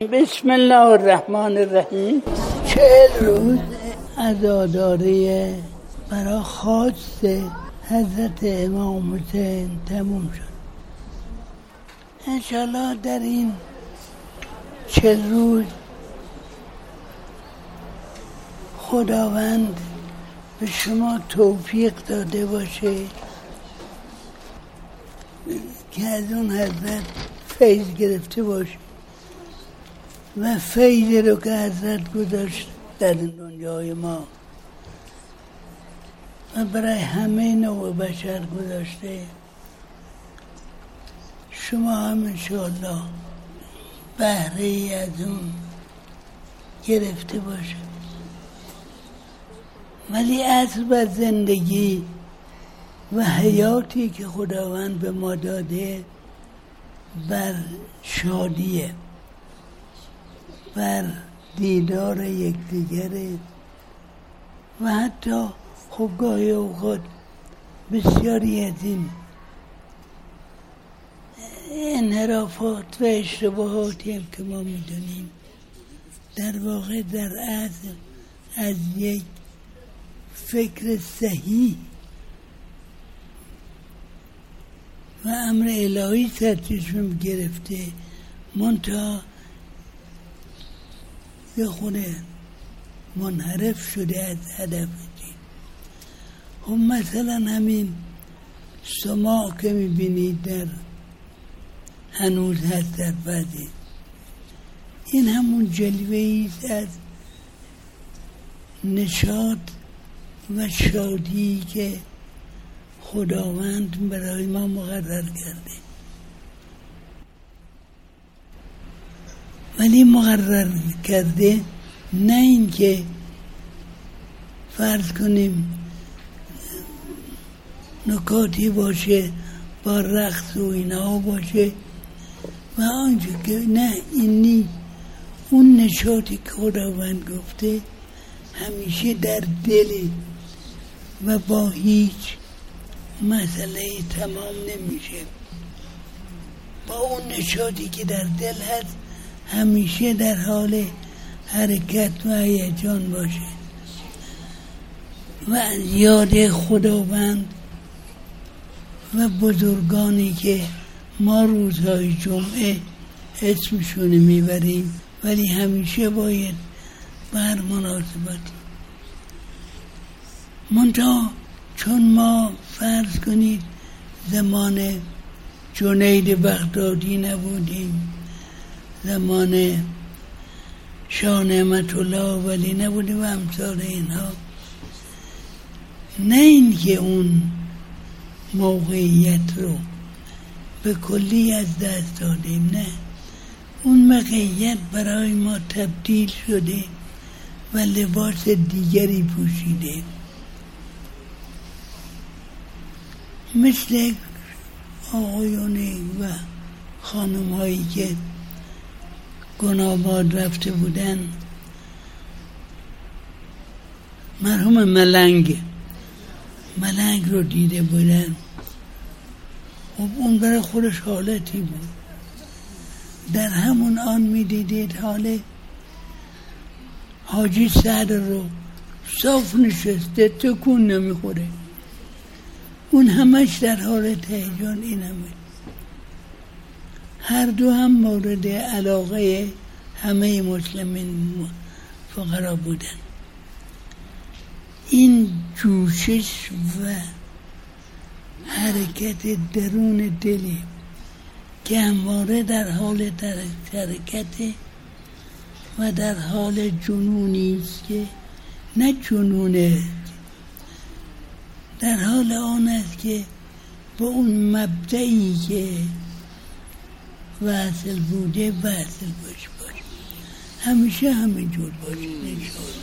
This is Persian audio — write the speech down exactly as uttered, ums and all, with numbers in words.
بسم الله الرحمن الرحیم. چهل روز عزاداری برای خواست حضرت امام حسین تموم شد. انشالله در این چهل روز خداوند به شما توفیق داده باشه که از اون حضرت فیض گرفته باشه و فیض رو که حضرت گذاشت در دنیای ما و برای همه نوع بشر گذاشته، شما هم انشاءالله بهره ای از اون گرفته باشه. ولی اصل بر زندگی و حیاتی که خداوند به ما داده بر شادیه، بر دیدار یکدیگره و حتی خب گاهی اوقات بسیاری از این انحرافات و اشتباهاتی هم که ما میدونیم در واقع در اصل از یک فکر صحیح و امر الهی سرچشمه گرفته، منتها یه خونه منحرف شده از هدف دین. خب مثلا همین سماع که میبینید در هنوز هست در بعضی، این همون جلوه ایست از نشاط و شادی که خداوند برای ما مقرر کرده. ولی مقرر کرده نه این که فرض کنیم نکاتی باشه با رقص و اینا باشه و آنچه که نه، اینی اون نشاطی که خداوند گفته همیشه در دل و با هیچ مسئله تمام نمیشه. با اون نشاطی که در دل هست همیشه در حال حرکت و هیجان باشه و از یاد خداوند و بزرگانی که ما روزهای جمعه اسمشون میبریم، ولی همیشه باید بر مناسبتی. منتها چون ما فرض کنید زمان جنید بغدادی نبودیم، زمان شاه نعمت الله ولی نبودیم و امثال اینها، نه این که اون موقعیت رو به کلی از دست دادیم، نه، اون موقعیت برای ما تبدیل شده و لباس دیگری پوشیده. مثل آقایونی و خانم هایی که گناباد رفته بودن، مرحوم ملنگ ملنگ رو دیده بودن. خب اون برای خودش حالتی بود. در همون آن می دیدید حال حاجی سعد رو صاف نشسته، تکون نمی خوره، اون همش در حال هیجان. این همه هر دو هم مورد علاقه همه مسلمین فقرا بودن. این جوشش و حرکت درون دلی که همواره در حال حرکت و در حال جنونی است که نه جنونه، در حال آن است که با اون مبدئی که وصل بوده وصل باش باش همیشه همینجور باشه. نشاط